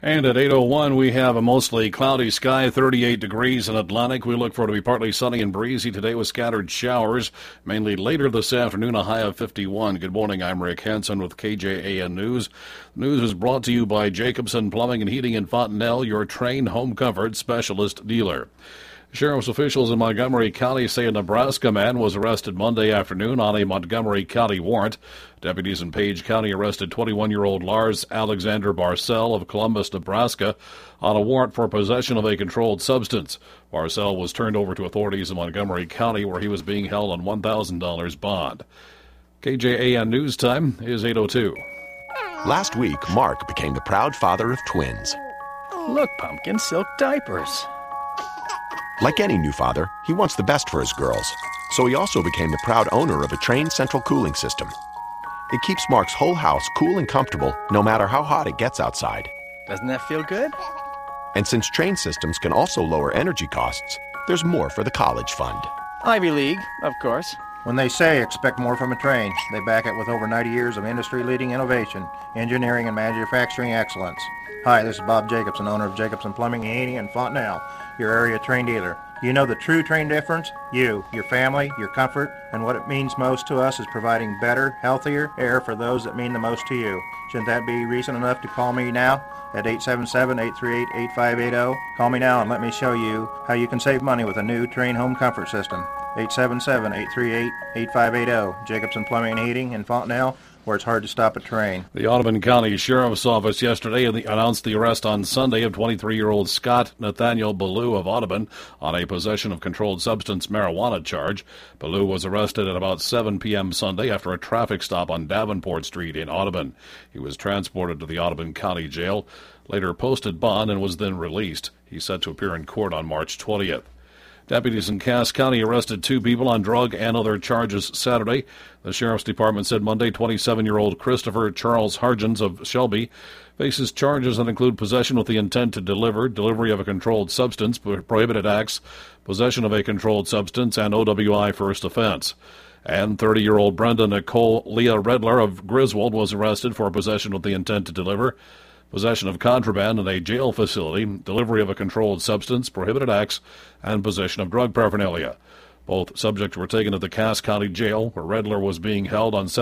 And at 8:01, we have a mostly cloudy sky, 38 degrees in Atlantic. We look for it to be partly sunny and breezy today with scattered showers, mainly later this afternoon, a high of 51. Good morning, I'm Rick Hansen with KJAN News. The news is brought to you by Jacobson Plumbing and Heating in Fontenelle, your trained home comfort specialist dealer. Sheriff's officials in Montgomery County say a Nebraska man was arrested Monday afternoon on a Montgomery County warrant. Deputies in Page County arrested 21-year-old Lars Alexander Barcel of Columbus, Nebraska, on a warrant for possession of a controlled substance. Barcel was turned over to authorities in Montgomery County, where he was being held on $1,000 bond. KJAN News Time is 8:02. Last week, Mark became the proud father of twins. Look, Pumpkin, silk diapers. Like any new father, he wants the best for his girls, so he also became the proud owner of a Trane central cooling system. It keeps Mark's whole house cool and comfortable no matter how hot it gets outside. Doesn't that feel good? And since Trane systems can also lower energy costs, there's more for the college fund. Ivy League, of course. When they say expect more from a Trane, they back it with over 90 years of industry-leading innovation, engineering, and manufacturing excellence. Hi, this is Bob Jacobson, owner of Jacobson Plumbing and Heating in Fontenelle, your area Trane dealer. Do you know the true Trane difference? You, your family, your comfort, and what it means most to us is providing better, healthier air for those that mean the most to you. Shouldn't that be reason enough to call me now at 877-838-8580? Call me now and let me show you how you can save money with a new Trane home comfort system. 877-838-8580. Jacobson Plumbing and Heating in Fontenelle, where it's hard to stop a train. The Audubon County Sheriff's Office yesterday announced the arrest on Sunday of 23-year-old Scott Nathaniel Ballou of Audubon on a possession of controlled substance marijuana charge. Ballou was arrested at about 7 p.m. Sunday after a traffic stop on Davenport Street in Audubon. He was transported to the Audubon County Jail, later posted bond, and was then released. He's set to appear in court on March 20th. Deputies in Cass County arrested 2 people on drug and other charges Saturday. The Sheriff's Department said Monday 27-year-old Christopher Charles Hargens of Shelby faces charges that include possession with the intent to deliver, delivery of a controlled substance, prohibited acts, possession of a controlled substance, and OWI first offense. And 30-year-old Brenda Nicole Leah Redler of Griswold was arrested for possession with the intent to deliver, possession of contraband in a jail facility, delivery of a controlled substance, prohibited acts, and possession of drug paraphernalia. Both subjects were taken to the Cass County Jail, where Redler was being held on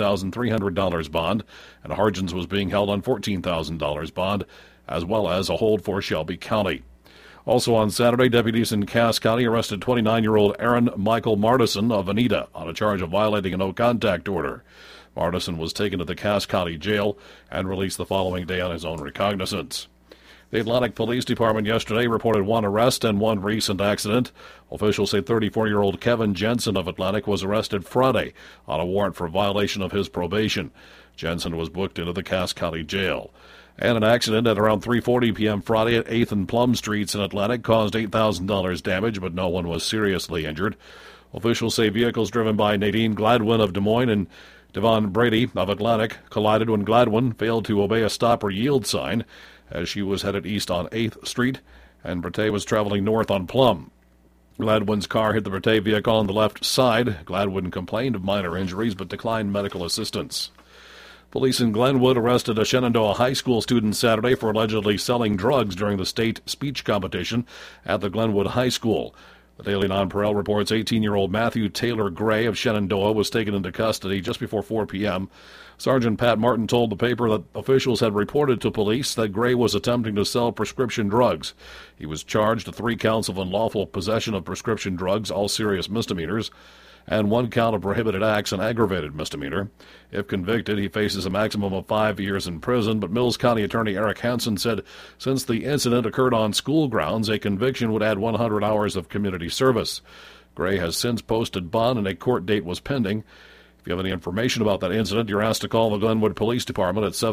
$17,300 bond, and Hargens was being held on $14,000 bond, as well as a hold for Shelby County. Also on Saturday, deputies in Cass County arrested 29-year-old Aaron Michael Martison of Anita on a charge of violating a no-contact order. Martison was taken to the Cass County Jail and released the following day on his own recognizance. The Atlantic Police Department yesterday reported 1 arrest and 1 recent accident. Officials say 34-year-old Kevin Jensen of Atlantic was arrested Friday on a warrant for violation of his probation. Jensen was booked into the Cass County Jail. And an accident at around 3:40 p.m. Friday at 8th and Plum Streets in Atlantic caused $8,000 damage, but no one was seriously injured. Officials say vehicles driven by Nadine Gladwin of Des Moines and Devon Brady of Atlantic collided when Gladwin failed to obey a stop or yield sign as she was headed east on 8th Street, and Brate was traveling north on Plum. Gladwin's car hit the Brate vehicle on the left side. Gladwin complained of minor injuries but declined medical assistance. Police in Glenwood arrested a Shenandoah High School student Saturday for allegedly selling drugs during the state speech competition at the Glenwood High School. The Daily Nonpareil reports 18-year-old Matthew Taylor Gray of Shenandoah was taken into custody just before 4 p.m. Sergeant Pat Martin told the paper that officials had reported to police that Gray was attempting to sell prescription drugs. He was charged with 3 counts of unlawful possession of prescription drugs, all serious misdemeanors, and 1 count of prohibited acts, an aggravated misdemeanor. If convicted, he faces a maximum of 5 years in prison, but Mills County Attorney Eric Hansen said since the incident occurred on school grounds, a conviction would add 100 hours of community service. Gray has since posted bond and a court date was pending. If you have any information about that incident, you're asked to call the Glenwood Police Department at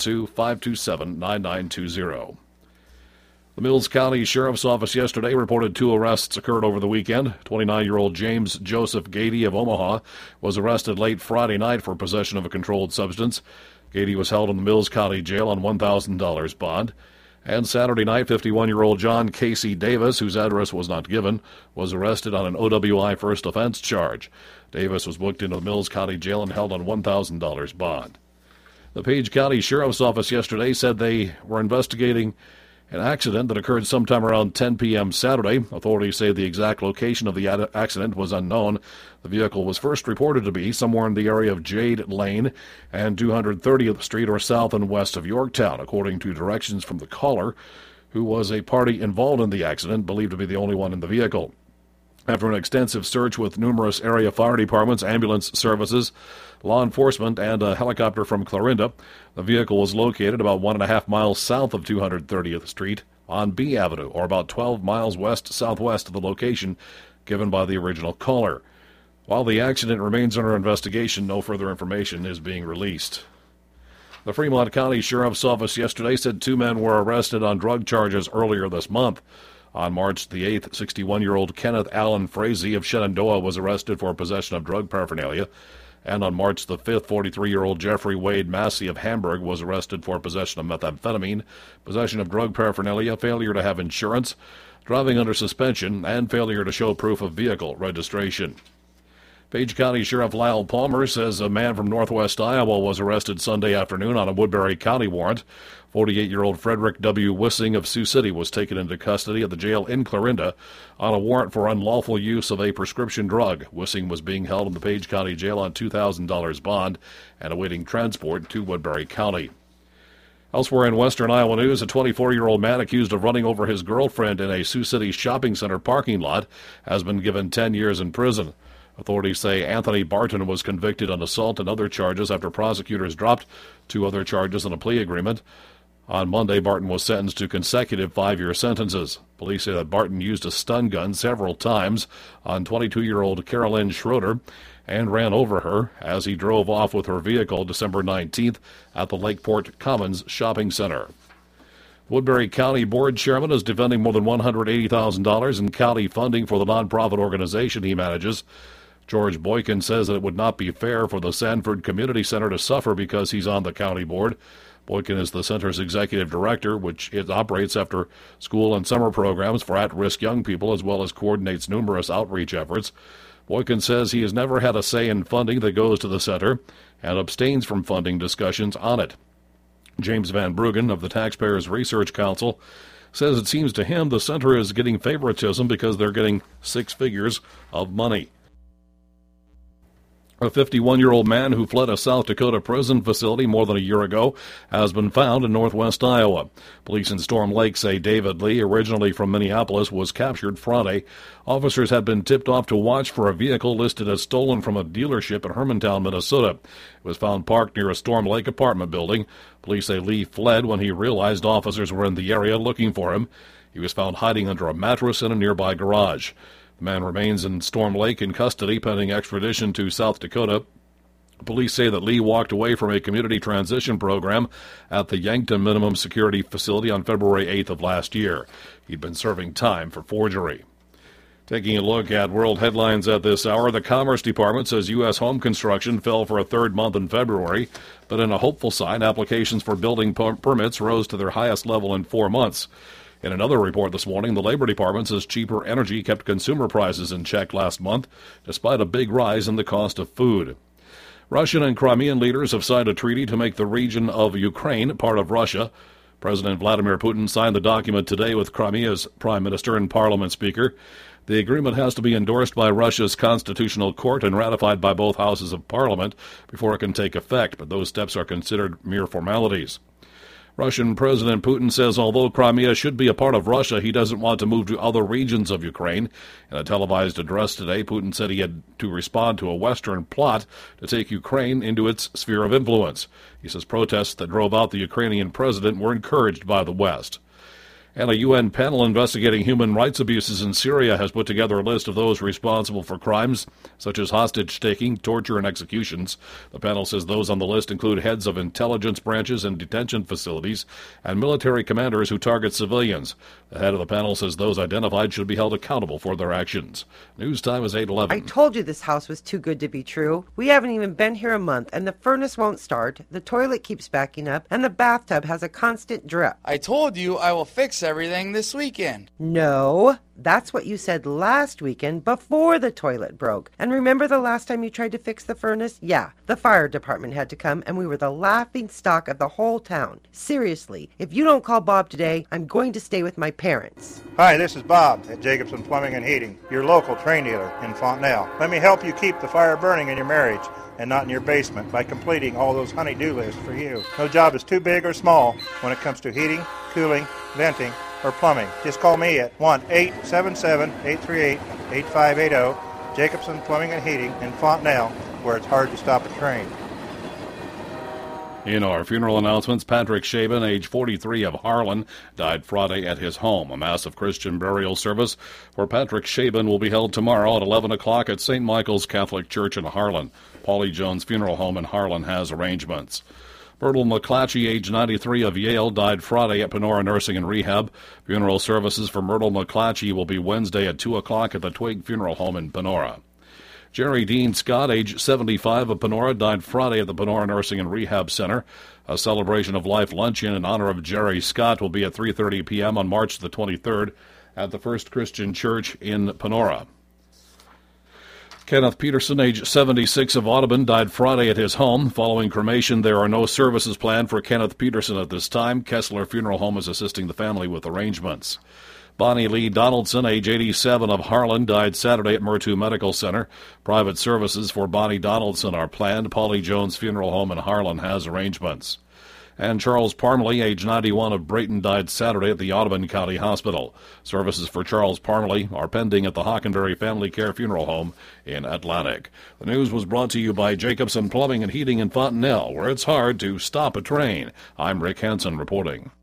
712-527-9920. The Mills County Sheriff's Office yesterday reported 2 arrests occurred over the weekend. 29-year-old James Joseph Gady of Omaha was arrested late Friday night for possession of a controlled substance. Gady was held in the Mills County Jail on $1,000 bond. And Saturday night, 51-year-old John Casey Davis, whose address was not given, was arrested on an OWI first offense charge. Davis was booked into the Mills County Jail and held on $1,000 bond. The Page County Sheriff's Office yesterday said they were investigating an accident that occurred sometime around 10 p.m. Saturday. Authorities say the exact location of the accident was unknown. The vehicle was first reported to be somewhere in the area of Jade Lane and 230th Street or south and west of Yorktown, according to directions from the caller, who was a party involved in the accident, believed to be the only one in the vehicle. After an extensive search with numerous area fire departments, ambulance services, law enforcement, and a helicopter from Clarinda, the vehicle was located about 1.5 miles south of 230th Street on B Avenue, or about 12 miles west-southwest of the location given by the original caller. While the accident remains under investigation, no further information is being released. The Fremont County Sheriff's Office yesterday said 2 men were arrested on drug charges earlier this month. On March the 8th, 61-year-old Kenneth Allen Frazee of Shenandoah was arrested for possession of drug paraphernalia. And on March the 5th, 43-year-old Jeffrey Wade Massey of Hamburg was arrested for possession of methamphetamine, possession of drug paraphernalia, failure to have insurance, driving under suspension, and failure to show proof of vehicle registration. Page County Sheriff Lyle Palmer says a man from northwest Iowa was arrested Sunday afternoon on a Woodbury County warrant. 48-year-old Frederick W. Wissing of Sioux City was taken into custody at the jail in Clarinda on a warrant for unlawful use of a prescription drug. Wissing was being held in the Page County Jail on $2,000 bond and awaiting transport to Woodbury County. Elsewhere in western Iowa news, a 24-year-old man accused of running over his girlfriend in a Sioux City shopping center parking lot has been given 10 years in prison. Authorities say Anthony Barton was convicted on assault and other charges after prosecutors dropped 2 other charges in a plea agreement. On Monday, Barton was sentenced to consecutive 5-year sentences. Police say that Barton used a stun gun several times on 22-year-old Carolyn Schroeder and ran over her as he drove off with her vehicle December 19th at the Lakeport Commons Shopping Center. Woodbury County Board Chairman is defending more than $180,000 in county funding for the nonprofit organization he manages. George Boykin says that it would not be fair for the Sanford Community Center to suffer because he's on the county board. Boykin is the center's executive director, which it operates after school and summer programs for at-risk young people, as well as coordinates numerous outreach efforts. Boykin says he has never had a say in funding that goes to the center and abstains from funding discussions on it. James Van Bruggen of the Taxpayers Research Council says it seems to him the center is getting favoritism because they're getting 6 figures of money. A 51-year-old man who fled a South Dakota prison facility more than a year ago has been found in northwest Iowa. Police in Storm Lake say David Lee, originally from Minneapolis, was captured Friday. Officers had been tipped off to watch for a vehicle listed as stolen from a dealership in Hermantown, Minnesota. It was found parked near a Storm Lake apartment building. Police say Lee fled when he realized officers were in the area looking for him. He was found hiding under a mattress in a nearby garage. The man remains in Storm Lake in custody pending extradition to South Dakota. Police say that Lee walked away from a community transition program at the Yankton Minimum Security Facility on February 8th of last year. He'd been serving time for forgery. Taking a look at world headlines at this hour, the Commerce Department says U.S. home construction fell for a third month in February, but in a hopeful sign, applications for building permits rose to their highest level in 4 months. In another report this morning, the Labor Department says cheaper energy kept consumer prices in check last month, despite a big rise in the cost of food. Russian and Crimean leaders have signed a treaty to make the region of Ukraine part of Russia. President Vladimir Putin signed the document today with Crimea's Prime Minister and Parliament Speaker. The agreement has to be endorsed by Russia's Constitutional Court and ratified by both houses of Parliament before it can take effect, but those steps are considered mere formalities. Russian President Putin says although Crimea should be a part of Russia, he doesn't want to move to other regions of Ukraine. In a televised address today, Putin said he had to respond to a Western plot to take Ukraine into its sphere of influence. He says protests that drove out the Ukrainian president were encouraged by the West. And a UN panel investigating human rights abuses in Syria has put together a list of those responsible for crimes such as hostage-taking, torture, and executions. The panel says those on the list include heads of intelligence branches and detention facilities and military commanders who target civilians. The head of the panel says those identified should be held accountable for their actions. News time is 8:11. I told you this house was too good to be true. We haven't even been here a month, and the furnace won't start, the toilet keeps backing up, and the bathtub has a constant drip. I told you I will fix everything this weekend. No. That's what you said last weekend before the toilet broke. And remember the last time you tried to fix the furnace? Yeah, the fire department had to come and we were the laughing stock of the whole town. Seriously, if you don't call Bob today, I'm going to stay with my parents. Hi, this is Bob at Jacobson Plumbing and Heating, your local train dealer in Fontenelle. Let me help you keep the fire burning in your marriage and not in your basement by completing all those honey-do lists for you. No job is too big or small when it comes to heating, cooling, venting, or plumbing. Just call me at 1-877-838-8580, Jacobson Plumbing and Heating in Fontenelle, where it's hard to stop a train. In our funeral announcements, Patrick Shaban, age 43 of Harlan, died Friday at his home. A massive Christian burial service for Patrick Shaban will be held tomorrow at 11 o'clock at St. Michael's Catholic Church in Harlan. Paulie Jones Funeral Home in Harlan has arrangements. Myrtle McClatchy, age 93 of Yale, died Friday at Panora Nursing and Rehab. Funeral services for Myrtle McClatchy will be Wednesday at 2 o'clock at the Twig Funeral Home in Panora. Jerry Dean Scott, age 75 of Panora, died Friday at the Panora Nursing and Rehab Center. A celebration of life luncheon in honor of Jerry Scott will be at 3:30 p.m. on March the 23rd at the First Christian Church in Panora. Kenneth Peterson, age 76 of Audubon, died Friday at his home. Following cremation, there are no services planned for Kenneth Peterson at this time. Kessler Funeral Home is assisting the family with arrangements. Bonnie Lee Donaldson, age 87 of Harlan, died Saturday at Murtu Medical Center. Private services for Bonnie Donaldson are planned. Paulie Jones Funeral Home in Harlan has arrangements. And Charles Parmalee, age 91 of Brayton, died Saturday at the Audubon County Hospital. Services for Charles Parmalee are pending at the Hockenberry Family Care Funeral Home in Atlantic. The news was brought to you by Jacobson Plumbing and Heating in Fontenelle, where it's hard to stop a train. I'm Rick Hansen reporting.